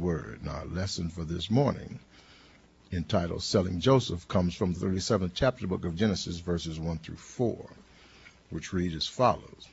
word. And our lesson for this morning, entitled Selling Joseph, comes from the 37th chapter of the book of Genesis, verses 1 through 4, which read as follows.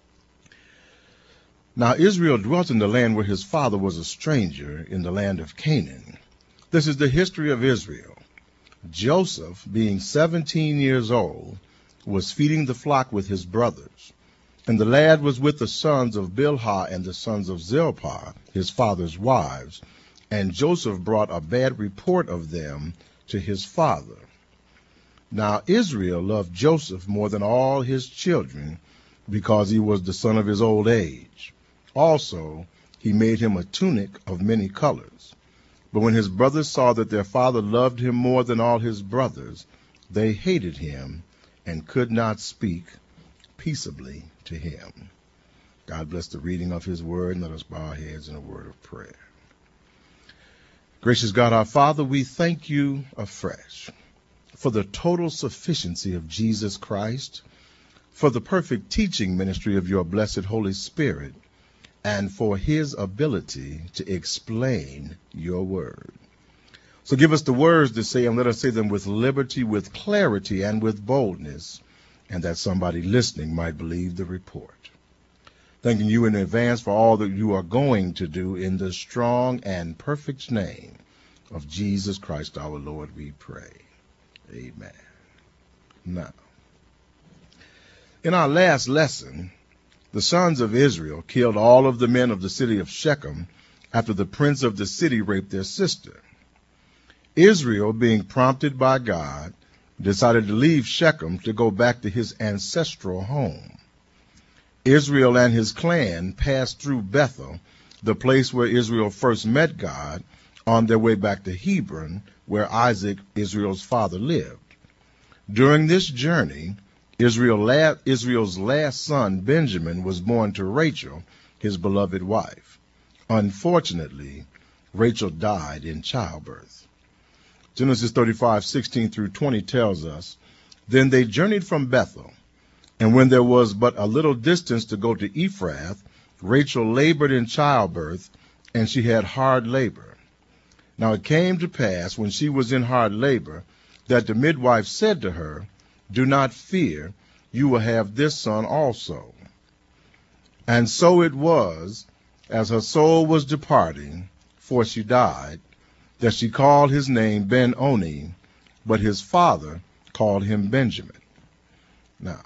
Now Israel dwelt in the land where his father was a stranger, in the land of Canaan. This is the history of Israel. Joseph, being 17 years old, was feeding the flock with his brothers. And the lad was with the sons of Bilhah and the sons of Zilpah, his father's wives. And Joseph brought a bad report of them to his father. Now Israel loved Joseph more than all his children, because he was the son of his old age. Also, he made him a tunic of many colors. But when his brothers saw that their father loved him more than all his brothers, they hated him and could not speak peaceably to him. God bless the reading of his word, and let us bow our heads in a word of prayer. Gracious God, our Father, we thank you afresh for the total sufficiency of Jesus Christ, for the perfect teaching ministry of your blessed Holy Spirit, and for his ability to explain your word. So give us the words to say, and let us say them with liberty, with clarity, and with boldness, and that somebody listening might believe the report. Thanking you in advance for all that you are going to do in the strong and perfect name of Jesus Christ our Lord, we pray. Amen. Now, in our last lesson, the sons of Israel killed all of the men of the city of Shechem after the prince of the city raped their sister. Israel, being prompted by God, decided to leave Shechem to go back to his ancestral home. Israel and his clan passed through Bethel, the place where Israel first met God, on their way back to Hebron, where Isaac, Israel's father, lived. During this journey, Israel's last son, Benjamin, was born to Rachel, his beloved wife. Unfortunately, Rachel died in childbirth. Genesis 35:16 through 20 tells us, Then they journeyed from Bethel, and when there was but a little distance to go to Ephrath, Rachel labored in childbirth, and she had hard labor. Now it came to pass, when she was in hard labor, that the midwife said to her, Do not fear, you will have this son also. And so it was, as her soul was departing, for she died, that she called his name Ben-Oni, but his father called him Benjamin. Now,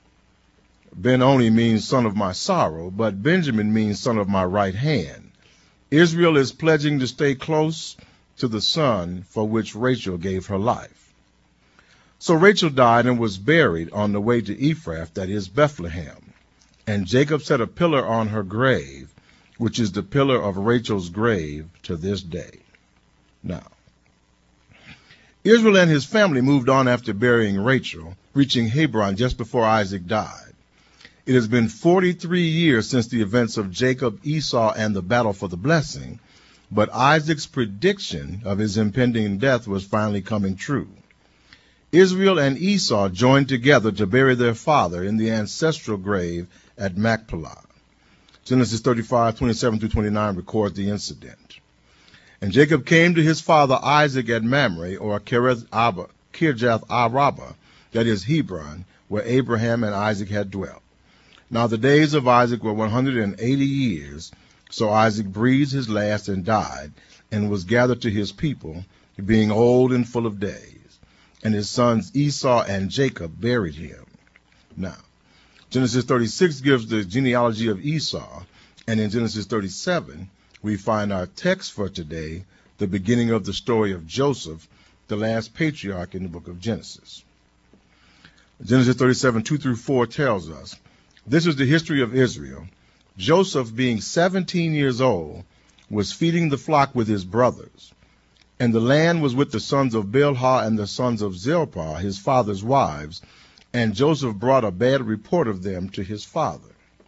Ben-Oni means son of my sorrow, but Benjamin means son of my right hand. Israel is pledging to stay close to the son for which Rachel gave her life. So Rachel died and was buried on the way to Ephrath, that is Bethlehem. And Jacob set a pillar on her grave, which is the pillar of Rachel's grave to this day. Now, Israel and his family moved on after burying Rachel, reaching Hebron just before Isaac died. It has been 43 years since the events of Jacob, Esau, and the battle for the blessing, but Isaac's prediction of his impending death was finally coming true. Israel and Esau joined together to bury their father in the ancestral grave at Machpelah. Genesis 35:27 through 29 records the incident. And Jacob came to his father Isaac at Mamre, or Kirjath Arabah, that is Hebron, where Abraham and Isaac had dwelt. Now the days of Isaac were 180 years, so Isaac breathed his last and died, and was gathered to his people, being old and full of days. And his sons Esau and Jacob buried him. Now, Genesis 36 gives the genealogy of Esau, and in Genesis 37, we find our text for today, the beginning of the story of Joseph, the last patriarch in the book of Genesis. Genesis 37:2 through 4 tells us, This is the history of Israel. Joseph, being 17 years old, was feeding the flock with his brothers. And the land was with the sons of Bilhah and the sons of Zilpah, his father's wives, and Joseph brought a bad report of them to his father.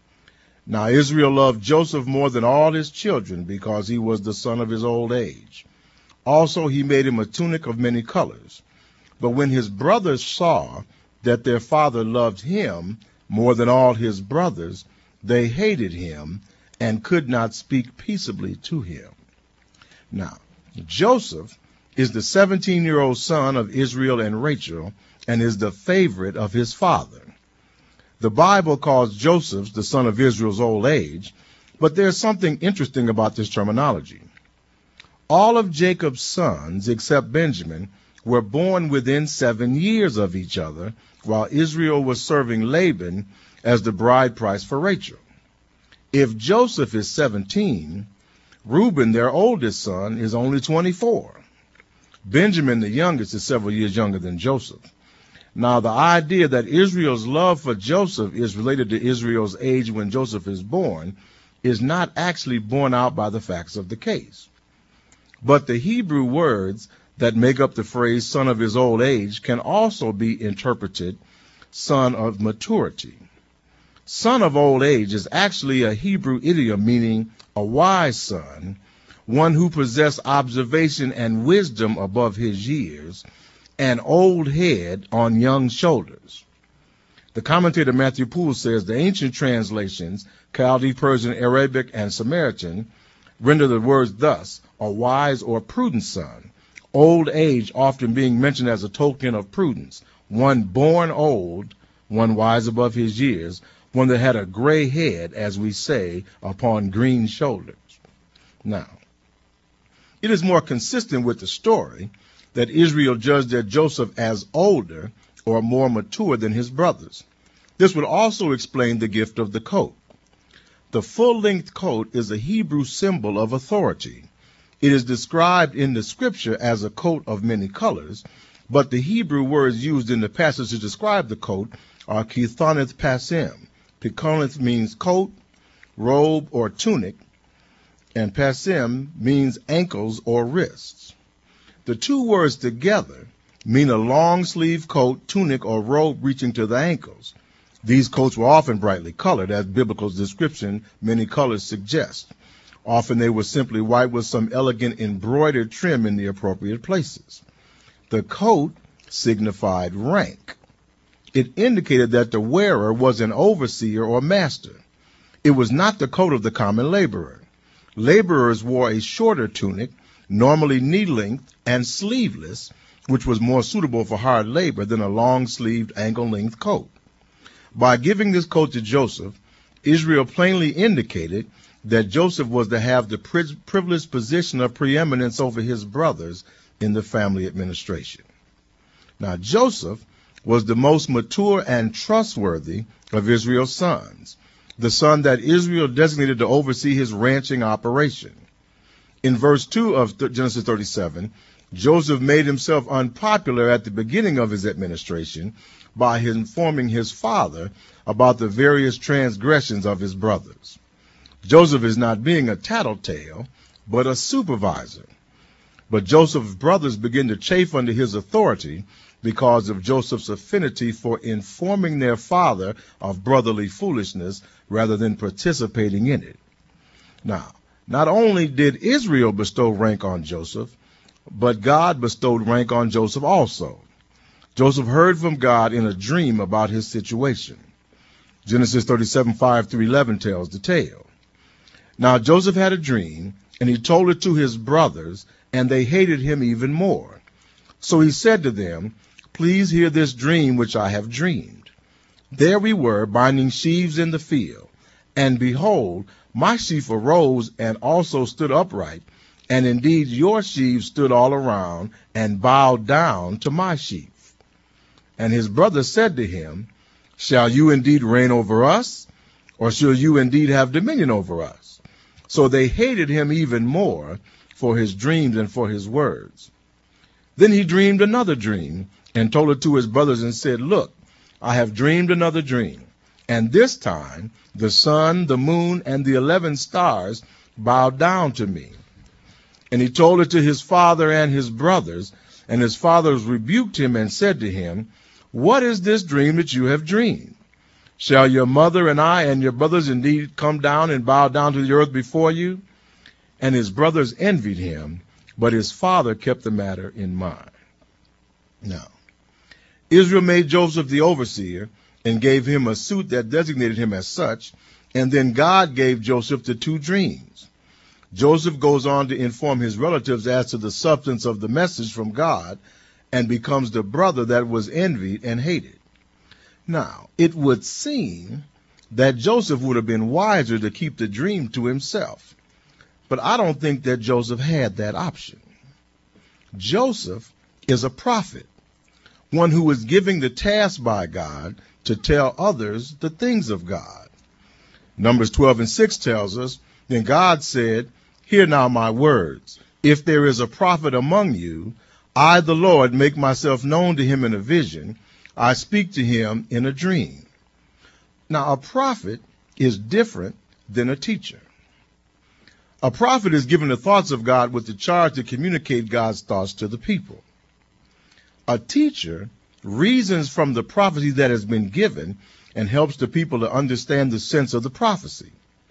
Now Israel loved Joseph more than all his children, because he was the son of his old age. Also he made him a tunic of many colors. But when his brothers saw that their father loved him more than all his brothers, they hated him and could not speak peaceably to him. Now, Joseph is the 17-year-old son of Israel and Rachel and is the favorite of his father. The Bible calls Joseph the son of Israel's old age, but there's something interesting about this terminology. All of Jacob's sons, except Benjamin, were born within 7 years of each other, while Israel was serving Laban as the bride price for Rachel. If Joseph is 17, Reuben, their oldest son, is only 24. Benjamin, the youngest, is several years younger than Joseph. Now, the idea that Israel's love for Joseph is related to Israel's age when Joseph is born is not actually borne out by the facts of the case. But the Hebrew words that make up the phrase son of his old age can also be interpreted son of maturity. Son of old age is actually a Hebrew idiom meaning a wise son, one who possessed observation and wisdom above his years, an old head on young shoulders. The commentator Matthew Poole says the ancient translations, Chaldee, Persian, Arabic, and Samaritan, render the words thus: a wise or prudent son, old age often being mentioned as a token of prudence, one born old, one wise above his years, one that had a gray head, as we say, upon green shoulders. Now, it is more consistent with the story that Israel judged their Joseph as older or more mature than his brothers. This would also explain the gift of the coat. The full-length coat is a Hebrew symbol of authority. It is described in the scripture as a coat of many colors, but the Hebrew words used in the passage to describe the coat are kithoneth pasim. Pikoneth means coat, robe, or tunic, and pasim means ankles or wrists. The two words together mean a long-sleeve coat, tunic, or robe reaching to the ankles. These coats were often brightly colored, as biblical description, many colors, suggest. Often they were simply white with some elegant embroidered trim in the appropriate places. The coat signified rank. It indicated that the wearer was an overseer or master. It was not the coat of the common laborer. Laborers wore a shorter tunic, normally knee-length and sleeveless, which was more suitable for hard labor than a long-sleeved ankle-length coat. By giving this coat to Joseph, Israel plainly indicated that Joseph was to have the privileged position of preeminence over his brothers in the family administration. Now, Joseph was the most mature and trustworthy of Israel's sons, the son that Israel designated to oversee his ranching operation. In verse 2 of Genesis 37, Joseph made himself unpopular at the beginning of his administration by informing his father about the various transgressions of his brothers. Joseph is not being a tattletale, but a supervisor. But Joseph's brothers begin to chafe under his authority because of Joseph's affinity for informing their father of brotherly foolishness rather than participating in it. Now, not only did Israel bestow rank on Joseph, but God bestowed rank on Joseph also. Joseph heard from God in a dream about his situation. Genesis 37:5-11 tells the tale. Now Joseph had a dream, and he told it to his brothers, and they hated him even more. So he said to them, "Please hear this dream which I have dreamed. There we were, binding sheaves in the field, and behold, my sheaf arose and also stood upright, and indeed your sheaves stood all around and bowed down to my sheaf." And his brothers said to him, "Shall you indeed reign over us, or shall you indeed have dominion over us?" So they hated him even more for his dreams and for his words. Then he dreamed another dream and told it to his brothers and said, "Look, I have dreamed another dream, and this time the sun, the moon, and the 11 stars bowed down to me." And he told it to his father and his brothers, and his fathers rebuked him and said to him, "What is this dream that you have dreamed? Shall your mother and I and your brothers indeed come down and bow down to the earth before you?" And his brothers envied him, but his father kept the matter in mind. Now, Israel made Joseph the overseer and gave him a suit that designated him as such, and then God gave Joseph the two dreams. Joseph goes on to inform his relatives as to the substance of the message from God and becomes the brother that was envied and hated. Now, it would seem that Joseph would have been wiser to keep the dream to himself, but I don't think that Joseph had that option. Joseph is a prophet, one who is given the task by God to tell others the things of God. Numbers 12:6 tells us, then God said, hear now my words. If there is a prophet among you, I, the Lord, make myself known to him in a vision. I speak to him in a dream. Now, a prophet is different than a teacher. A prophet is given the thoughts of God with the charge to communicate God's thoughts to the people. A teacher reasons from the prophecy that has been given and helps the people to understand the sense of the prophecy.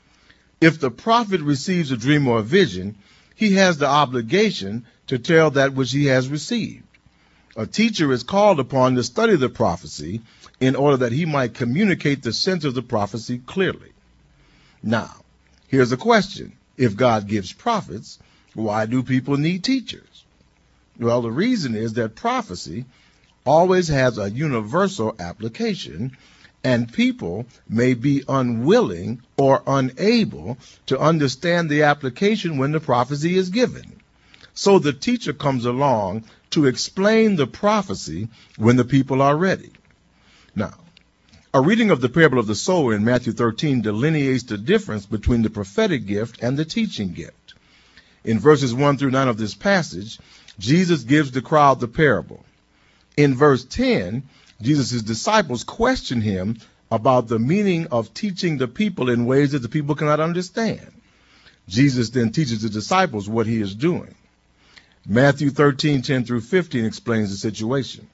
If the prophet receives a dream or a vision, he has the obligation to tell that which he has received. A teacher is called upon to study the prophecy in order that he might communicate the sense of the prophecy clearly. Now, here's a question. If God gives prophets, why do people need teachers? Well, the reason is that prophecy always has a universal application, and people may be unwilling or unable to understand the application when the prophecy is given. So the teacher comes along to explain the prophecy when the people are ready. Now, a reading of the parable of the sower in Matthew 13 delineates the difference between the prophetic gift and the teaching gift. In verses 1 through 9 of this passage, Jesus gives the crowd the parable. In verse 10, Jesus' disciples question him about the meaning of teaching the people in ways that the people cannot understand. Jesus then teaches the disciples what he is doing. Matthew 13:10 through 15 explains the situation.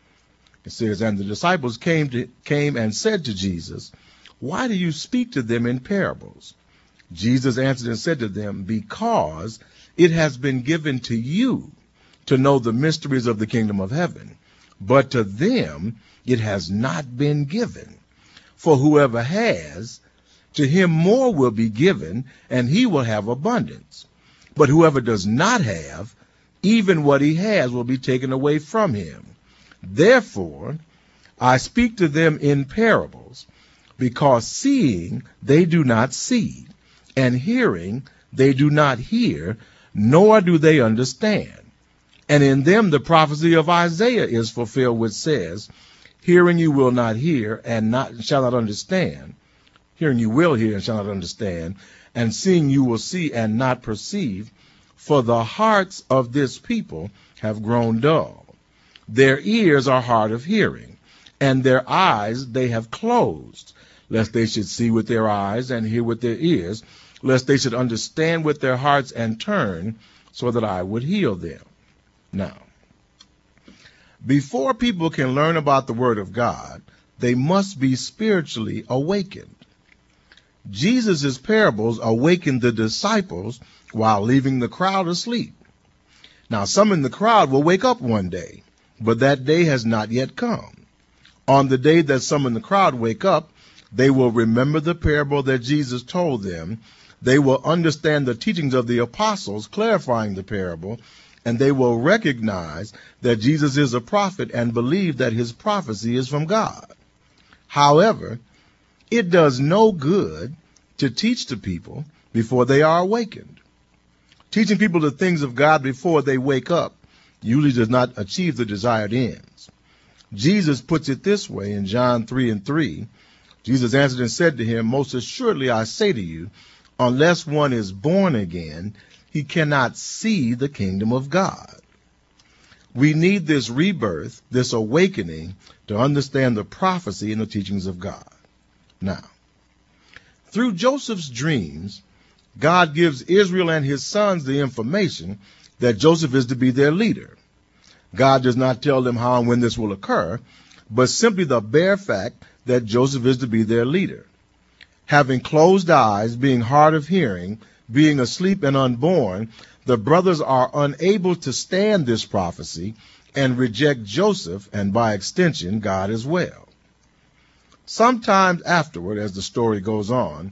It says, and the disciples came and said to Jesus, why do you speak to them in parables? Jesus answered and said to them, because it has been given to you to know the mysteries of the kingdom of heaven, but to them it has not been given. For whoever has, to him more will be given, and he will have abundance. But whoever does not have, even what he has will be taken away from him. Therefore, I speak to them in parables, because seeing they do not see, and hearing they do not hear, nor do they understand. And in them the prophecy of Isaiah is fulfilled, which says, hearing you will not hear, and shall not understand. Hearing you will hear, and shall not understand. And seeing you will see, and not perceive. For the hearts of this people have grown dull. Their ears are hard of hearing, and their eyes they have closed, lest they should see with their eyes and hear with their ears, lest they should understand with their hearts and turn, so that I would heal them. Now, before people can learn about the Word of God, they must be spiritually awakened. Jesus' parables awakened the disciples while leaving the crowd asleep. Now, some in the crowd will wake up one day, but that day has not yet come. On the day that some in the crowd wake up, they will remember the parable that Jesus told them. They will understand the teachings of the apostles clarifying the parable, and they will recognize that Jesus is a prophet and believe that his prophecy is from God. However, it does no good to teach the people before they are awakened. Teaching people the things of God before they wake up usually does not achieve the desired ends. Jesus puts it this way in John 3:3. Jesus answered and said to him, most assuredly I say to you, unless one is born again, he cannot see the kingdom of God. We need this rebirth, this awakening, to understand the prophecy and the teachings of God. Now, through Joseph's dreams, God gives Israel and his sons the information that Joseph is to be their leader. God does not tell them how and when this will occur, but simply the bare fact that Joseph is to be their leader. Having closed eyes, being hard of hearing, being asleep and unborn, the brothers are unable to stand this prophecy and reject Joseph and by extension God as well. Sometime afterward, as the story goes on,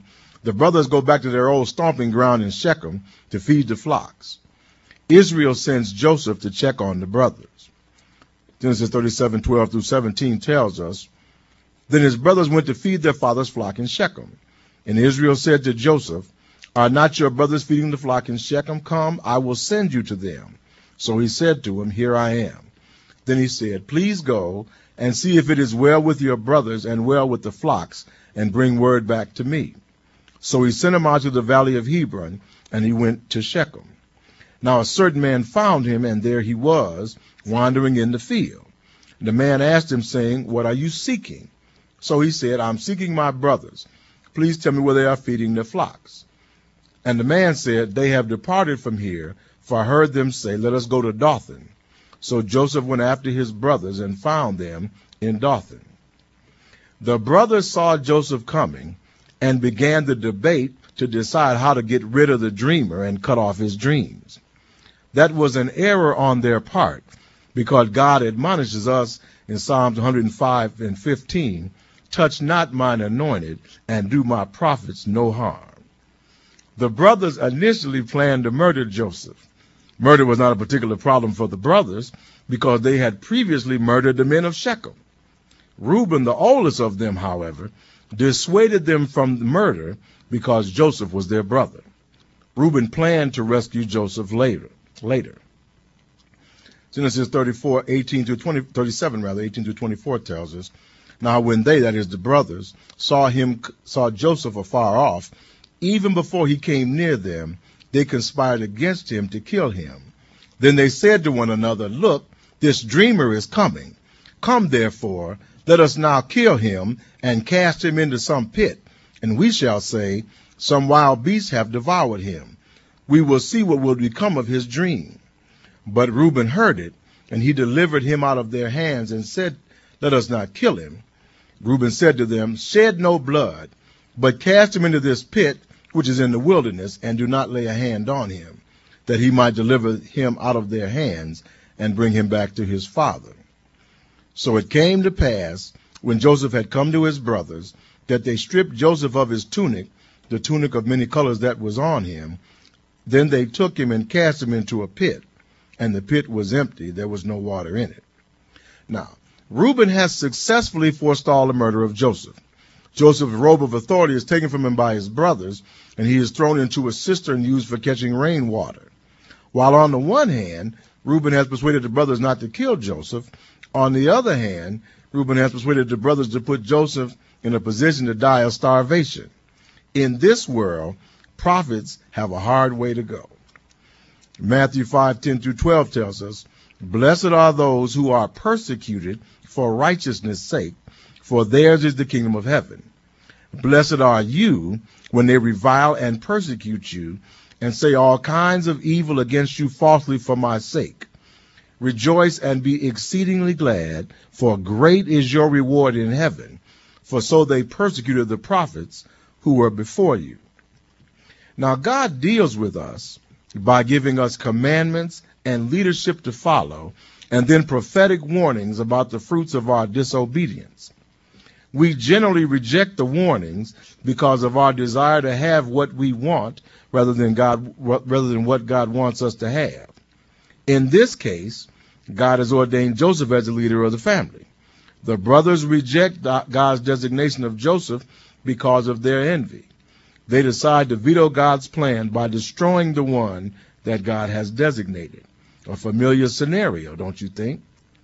The brothers go back to their old stomping ground in Shechem to feed the flocks. Israel sends Joseph to check on the brothers. Genesis 37:12 through 17 tells us, Then his brothers went to feed their father's flock in Shechem. And Israel said to Joseph, Are not your brothers feeding the flock in Shechem? Come, I will send you to them. So he said to him, Here I am. Then he said, Please go and see if it is well with your brothers and well with the flocks, and bring word back to me. So he sent him out to the valley of Hebron, and he went to Shechem. Now a certain man found him, and there he was, wandering in the field. The man asked him, saying, What are you seeking? So he said, I'm seeking my brothers. Please tell me where they are feeding their flocks. And the man said, They have departed from here, for I heard them say, Let us go to Dothan. So Joseph went after his brothers and found them in Dothan. The brothers saw Joseph coming and began the debate to decide how to get rid of the dreamer and cut off his dreams. That was an error on their part, because God admonishes us in Psalms 105:15, Touch not mine anointed, and do my prophets no harm. The brothers initially planned to murder Joseph. Murder was not a particular problem for the brothers, because they had previously murdered the men of Shechem. Reuben, the oldest of them, however, dissuaded them from murder because Joseph was their brother. Reuben planned to rescue Joseph later. Genesis 37, 18 to 24 tells us, Now when they, that is the brothers, saw Joseph afar off, even before he came near them, they conspired against him to kill him. Then they said to one another, Look, this dreamer is coming. Come therefore, let us now kill him and cast him into some pit, and we shall say, Some wild beasts have devoured him. We will see what will become of his dream. But Reuben heard it, and he delivered him out of their hands and said, Let us not kill him. Reuben said to them, Shed no blood, but cast him into this pit which is in the wilderness, and do not lay a hand on him, that he might deliver him out of their hands and bring him back to his father. So it came to pass, when Joseph had come to his brothers, that they stripped Joseph of his tunic, the tunic of many colors that was on him. Then they took him and cast him into a pit, and the pit was empty, there was no water in it. Now, Reuben has successfully forestalled the murder of Joseph. Joseph's robe of authority is taken from him by his brothers, and he is thrown into a cistern used for catching rainwater. While on the one hand, Reuben has persuaded the brothers not to kill Joseph, on the other hand, Reuben has persuaded the brothers to put Joseph in a position to die of starvation. In this world, prophets have a hard way to go. Matthew 5:10 through 12 tells us, Blessed are those who are persecuted for righteousness' sake, for theirs is the kingdom of heaven. Blessed are you when they revile and persecute you, and say all kinds of evil against you falsely for my sake. Rejoice and be exceedingly glad, for great is your reward in heaven, for so they persecuted the prophets who were before you. Now God deals with us by giving us commandments and leadership to follow, and then prophetic warnings about the fruits of our disobedience. We generally reject the warnings because of our desire to have what we want rather than what God wants us to have. In this case, God has ordained Joseph as the leader of the family. The brothers reject God's designation of Joseph because of their envy. They decide to veto God's plan by destroying the one that God has designated. A familiar scenario, don't you think?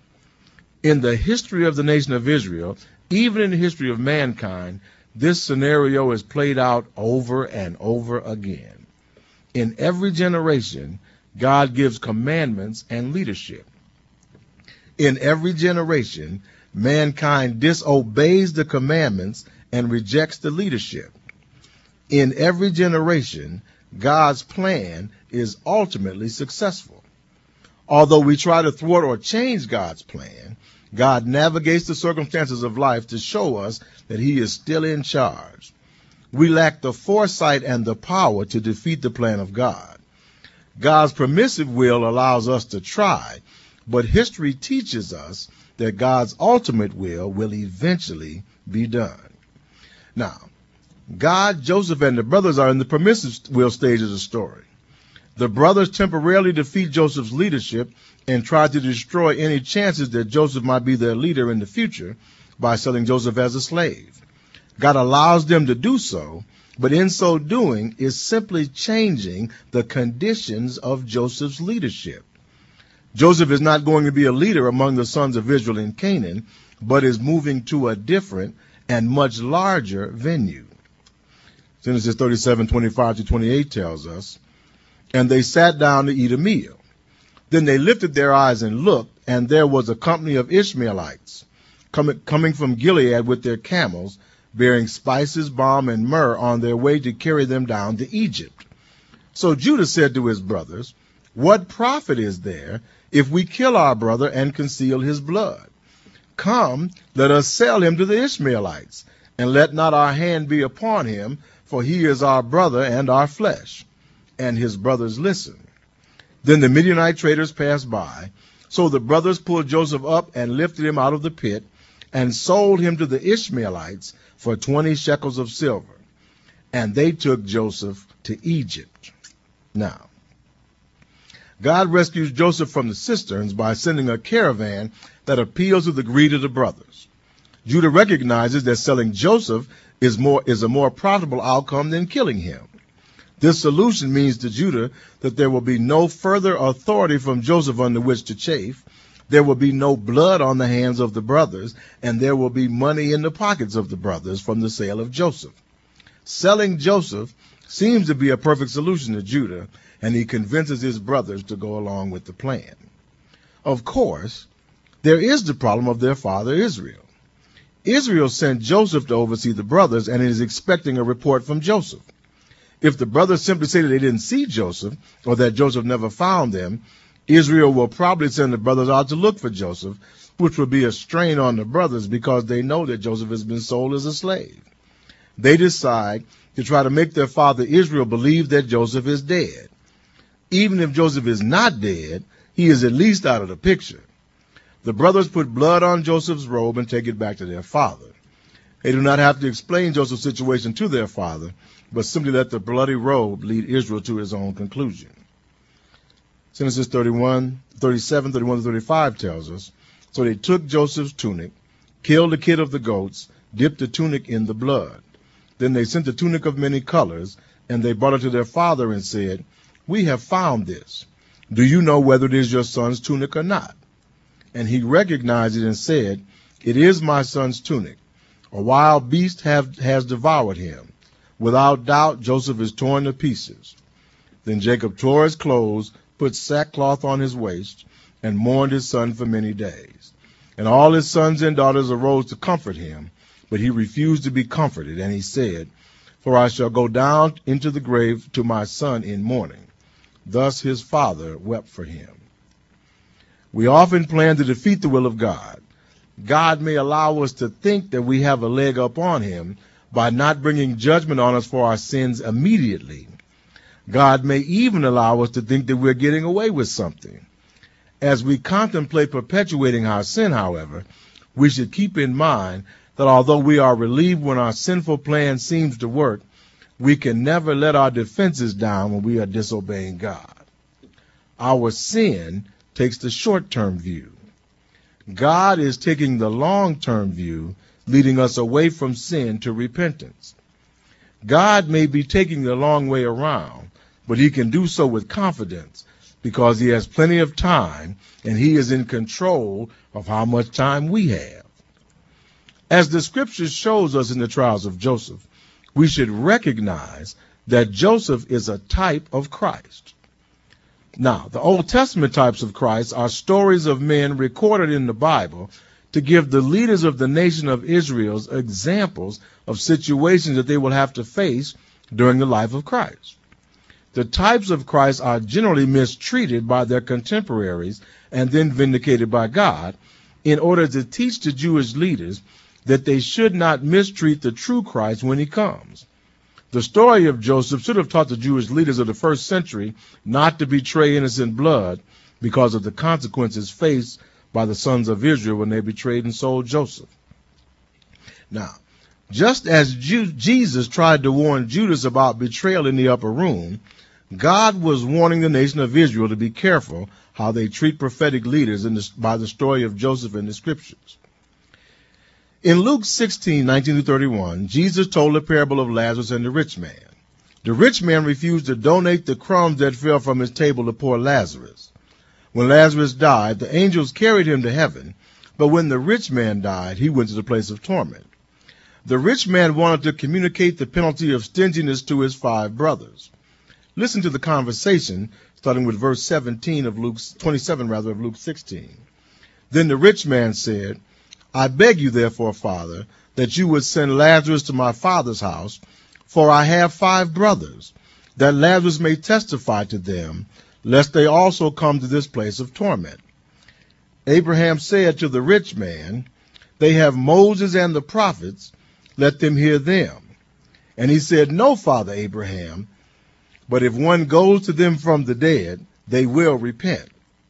In the history of the nation of Israel, even in the history of mankind, this scenario is played out over and over again. In every generation, God gives commandments and leadership. In every generation, mankind disobeys the commandments and rejects the leadership. In every generation, God's plan is ultimately successful. Although we try to thwart or change God's plan, God navigates the circumstances of life to show us that he is still in charge. We lack the foresight and the power to defeat the plan of God. God's permissive will allows us to try, but history teaches us that God's ultimate will eventually be done. Now, God, Joseph, and the brothers are in the permissive stage of the story. The brothers temporarily defeat Joseph's leadership and try to destroy any chances that Joseph might be their leader in the future by selling Joseph as a slave. God allows them to do so, but in so doing is simply changing the conditions of Joseph's leadership. Joseph is not going to be a leader among the sons of Israel in Canaan, but is moving to a different and much larger venue. Genesis 37:25-28 tells us, "And they sat down to eat a meal. Then they lifted their eyes and looked, and there was a company of Ishmaelites coming from Gilead with their camels, bearing spices, balm, and myrrh on their way to carry them down to Egypt. So Judah said to his brothers, 'What profit is there if we kill our brother and conceal his blood? Come, let us sell him to the Ishmaelites, and let not our hand be upon him, for he is our brother and our flesh.' And his brothers listened. Then the Midianite traders passed by. So the brothers pulled Joseph up and lifted him out of the pit and sold him to the Ishmaelites for 20 shekels of silver. And they took Joseph to Egypt." Now, God rescues Joseph from the cisterns by sending a caravan that appeals to the greed of the brothers. Judah recognizes that selling Joseph is a more profitable outcome than killing him. This solution means to Judah that there will be no further authority from Joseph under which to chafe, there will be no blood on the hands of the brothers, and there will be money in the pockets of the brothers from the sale of Joseph. Selling Joseph seems to be a perfect solution to Judah, and he convinces his brothers to go along with the plan. Of course, there is the problem of their father Israel. Israel sent Joseph to oversee the brothers and is expecting a report from Joseph. If the brothers simply say that they didn't see Joseph or that Joseph never found them, Israel will probably send the brothers out to look for Joseph, which will be a strain on the brothers because they know that Joseph has been sold as a slave. They decide to try to make their father Israel believe that Joseph is dead. Even if Joseph is not dead, he is at least out of the picture. The brothers put blood on Joseph's robe and take it back to their father. They do not have to explain Joseph's situation to their father, but simply let the bloody robe lead Israel to his own conclusion. Genesis 37:31-35 tells us, "So they took Joseph's tunic, killed the kid of the goats, dipped the tunic in the blood. Then they sent a tunic of many colors, and they brought it to their father and said, 'We have found this. Do you know whether it is your son's tunic or not?' And he recognized it and said, 'It is my son's tunic. A wild beast has devoured him. Without doubt, Joseph is torn to pieces.' Then Jacob tore his clothes, put sackcloth on his waist, and mourned his son for many days. And all his sons and daughters arose to comfort him, but he refused to be comforted, and he said, 'For I shall go down into the grave to my son in mourning.' Thus his father wept for him." We often plan to defeat the will of God. God may allow us to think that we have a leg up on him by not bringing judgment on us for our sins immediately. God may even allow us to think that we're getting away with something. As we contemplate perpetuating our sin, however, we should keep in mind that although we are relieved when our sinful plan seems to work, we can never let our defenses down when we are disobeying God. Our sin takes the short-term view. God is taking the long-term view, leading us away from sin to repentance. God may be taking the long way around, but he can do so with confidence because he has plenty of time and he is in control of how much time we have. As the scripture shows us in the trials of Joseph, we should recognize that Joseph is a type of Christ. Now, the Old Testament types of Christ are stories of men recorded in the Bible to give the leaders of the nation of Israel examples of situations that they will have to face during the life of Christ. The types of Christ are generally mistreated by their contemporaries and then vindicated by God in order to teach the Jewish leaders that they should not mistreat the true Christ when he comes. The story of Joseph should have taught the Jewish leaders of the first century not to betray innocent blood because of the consequences faced by the sons of Israel when they betrayed and sold Joseph. Now, Just as Jesus tried to warn Judas about betrayal in the upper room, God was warning the nation of Israel to be careful how they treat prophetic leaders by the story of Joseph in the scriptures. In Luke 16:19-31, Jesus told the parable of Lazarus and the rich man. The rich man refused to donate the crumbs that fell from his table to poor Lazarus. When Lazarus died, the angels carried him to heaven, but when the rich man died, he went to the place of torment. The rich man wanted to communicate the penalty of stinginess to his 5 brothers. Listen to the conversation, starting with verse 27 of Luke 16. Then the rich man said, I beg you therefore, Father, that you would send Lazarus to my father's house, for I have 5 brothers, that Lazarus may testify to them, lest they also come to this place of torment. Abraham said to the rich man, they have Moses and the prophets, let them hear them. And he said, no, Father Abraham, but if one goes to them from the dead, they will repent.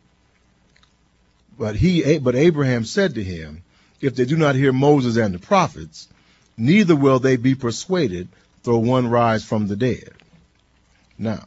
But Abraham said to him, if they do not hear Moses and the prophets, neither will they be persuaded, though one rise from the dead. Now,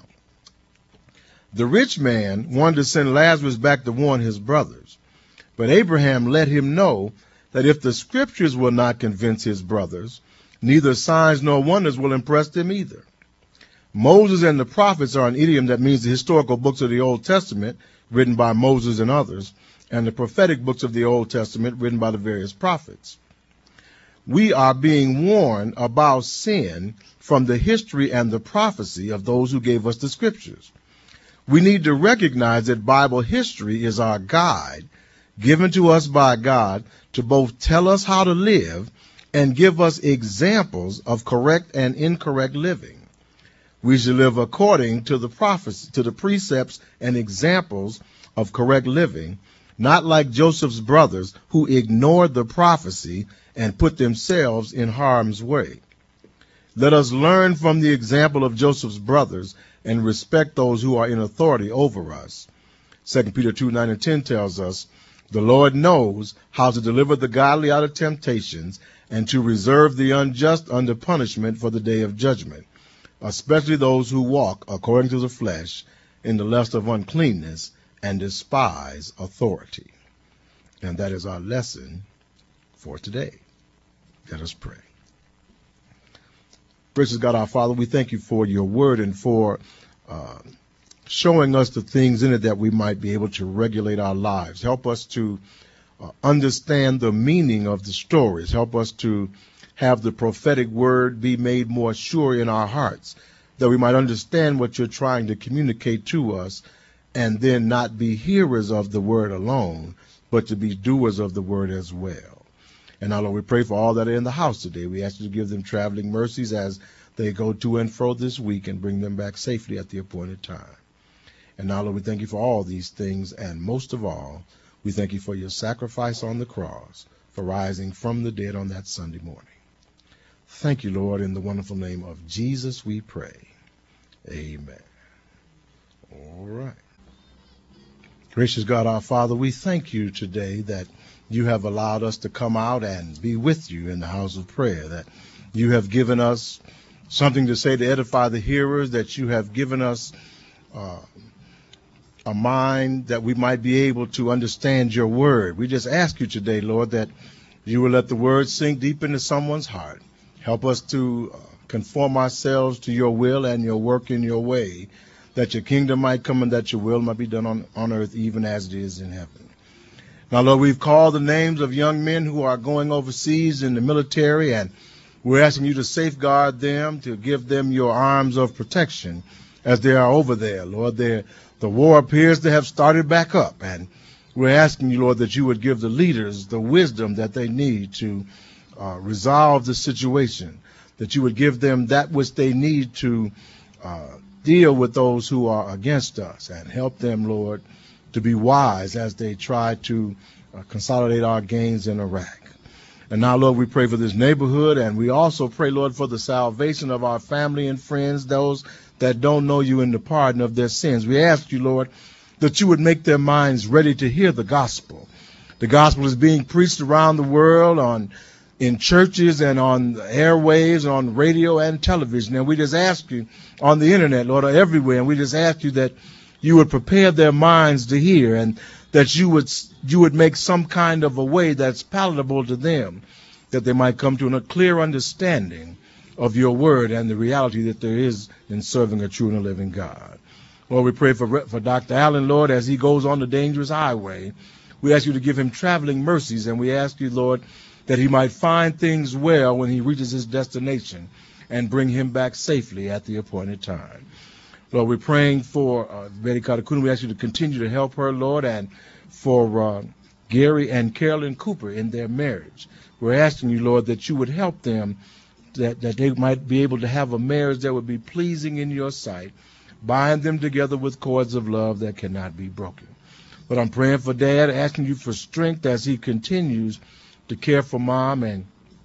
the rich man wanted to send Lazarus back to warn his brothers, but Abraham let him know that if the scriptures will not convince his brothers, neither signs nor wonders will impress them either. Moses and the prophets are an idiom that means the historical books of the Old Testament written by Moses and others, and the prophetic books of the Old Testament written by the various prophets. We are being warned about sin from the history and the prophecy of those who gave us the scriptures. We need to recognize that Bible history is our guide, given to us by God to both tell us how to live and give us examples of correct and incorrect living. We should live according to the prophecy, to the precepts and examples of correct living, not like Joseph's brothers who ignored the prophecy and put themselves in harm's way. Let us learn from the example of Joseph's brothers and respect those who are in authority over us. 2 Peter 2:9-10 tells us, the Lord knows how to deliver the godly out of temptations and to reserve the unjust under punishment for the day of judgment, especially those who walk according to the flesh in the lust of uncleanness and despise authority. And that is our lesson for today. Let us pray. Gracious God, our Father, we thank you for your word and for showing us the things in it that we might be able to regulate our lives. Help us to understand the meaning of the stories. Help us to have the prophetic word be made more sure in our hearts, that we might understand what you're trying to communicate to us, and then not be hearers of the word alone, but to be doers of the word as well. And now, Lord, we pray for all that are in the house today. We ask you to give them traveling mercies as they go to and fro this week and bring them back safely at the appointed time. And now, Lord, we thank you for all these things, and most of all, we thank you for your sacrifice on the cross, for rising from the dead on that Sunday morning. Thank you, Lord, in the wonderful name of Jesus we pray. Amen. All right. Gracious God, our Father, we thank you today that you have allowed us to come out and be with you in the house of prayer, that you have given us something to say to edify the hearers, that you have given us a mind that we might be able to understand your word. We just ask you today, Lord, that you will let the word sink deep into someone's heart. Help us to conform ourselves to your will and your work in your way, that your kingdom might come and that your will might be done on earth even as it is in heaven. Now, Lord, we've called the names of young men who are going overseas in the military, and we're asking you to safeguard them, to give them your arms of protection as they are over there. Lord, the war appears to have started back up, and we're asking you, Lord, that you would give the leaders the wisdom that they need to resolve the situation, that you would give them that which they need to deal with those who are against us, and help them, Lord, to be wise as they try to consolidate our gains in Iraq. And now, Lord, we pray for this neighborhood, and we also pray, Lord, for the salvation of our family and friends, those that don't know you in the pardon of their sins. We ask you, Lord, that you would make their minds ready to hear the gospel. The gospel is being preached around the world on in churches and on the airwaves and on radio and television. And we just ask you on the internet, Lord, or everywhere, and we just ask you that you would prepare their minds to hear, and that you would make some kind of a way that's palatable to them, that they might come to a clear understanding of your word and the reality that there is in serving a true and a living God. Lord, we pray for Dr. Allen, Lord, as he goes on the dangerous highway. We ask you to give him traveling mercies, and we ask you, Lord, that he might find things well when he reaches his destination and bring him back safely at the appointed time. Lord, we're praying for Betty Katakuna. We ask you to continue to help her, Lord, and for Gary and Carolyn Cooper in their marriage. We're asking you, Lord, that you would help them, that they might be able to have a marriage that would be pleasing in your sight. Bind them together with cords of love that cannot be broken. But I'm praying for Dad, asking you for strength as he continues to care for Mom. And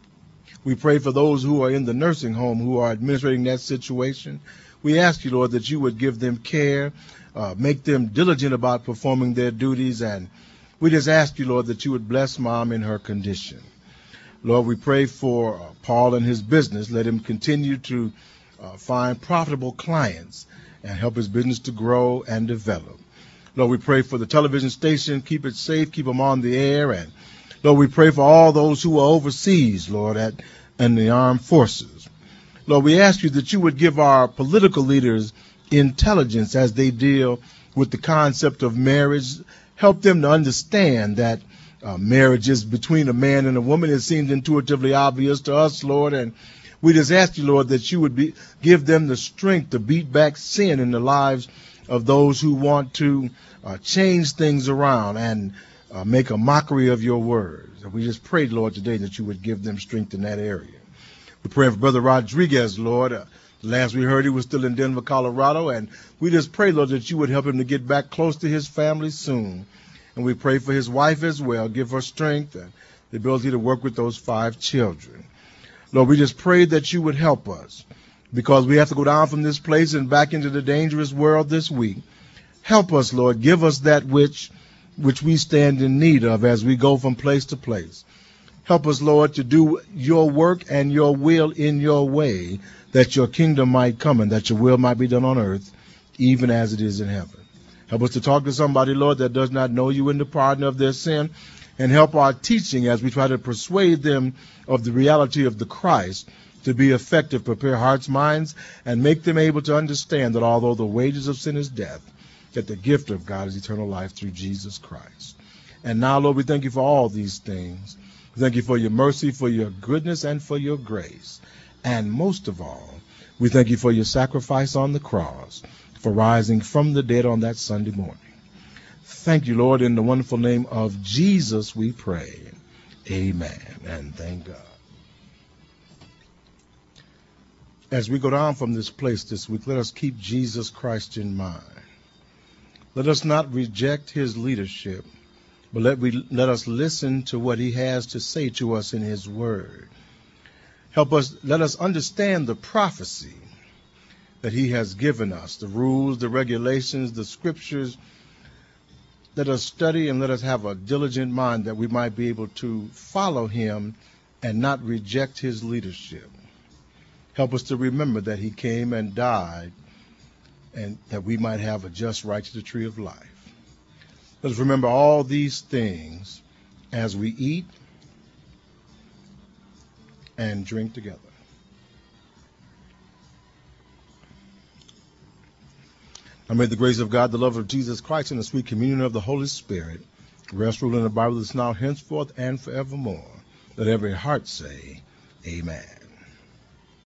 we pray for those who are in the nursing home who are administrating that situation. We ask you, Lord, that you would give them care, make them diligent about performing their duties. And we just ask you, Lord, that you would bless Mom in her condition. Lord, we pray for Paul and his business. Let him continue to find profitable clients and help his business to grow and develop. Lord, we pray for the television station. Keep it safe. Keep them on the air. And Lord, we pray for all those who are overseas, Lord, and the armed forces. Lord, we ask you that you would give our political leaders intelligence as they deal with the concept of marriage. Help them to understand that marriage is between a man and a woman. It seems intuitively obvious to us, Lord, and we just ask you, Lord, that you would give them the strength to beat back sin in the lives of those who want to change things around and make a mockery of your words. And we just pray, Lord, today that you would give them strength in that area. We're praying for Brother Rodriguez, Lord. Last we heard, he was still in Denver, Colorado, and we just pray, Lord, that you would help him to get back close to his family soon. And we pray for his wife as well. Give her strength and the ability to work with those 5 children. Lord, we just pray that you would help us, because we have to go down from this place and back into the dangerous world this week. Help us, Lord. Give us that which we stand in need of as we go from place to place. Help us, Lord, to do your work and your will in your way, that your kingdom might come and that your will might be done on earth, even as it is in heaven. Help us to talk to somebody, Lord, that does not know you in the pardon of their sin, and help our teaching as we try to persuade them of the reality of the Christ to be effective, prepare hearts, minds, and make them able to understand that although the wages of sin is death, that the gift of God is eternal life through Jesus Christ. And now, Lord, we thank you for all these things. We thank you for your mercy, for your goodness, and for your grace. And most of all, we thank you for your sacrifice on the cross, for rising from the dead on that Sunday morning. Thank you, Lord. In the wonderful name of Jesus we pray. Amen. And thank God. As we go down from this place this week, let us keep Jesus Christ in mind. Let us not reject his leadership, but let us listen to what he has to say to us in his word. Let us understand the prophecy that he has given us, the rules, the regulations, the scriptures. Let us study and let us have a diligent mind that we might be able to follow him and not reject his leadership. Help us to remember that he came and died and that we might have a just right to the tree of life. Let us remember all these things as we eat and drink together. Now may the grace of God, the love of Jesus Christ, and the sweet communion of the Holy Spirit rest, rule, and abide with us now, henceforth, and forevermore. Let every heart say, Amen.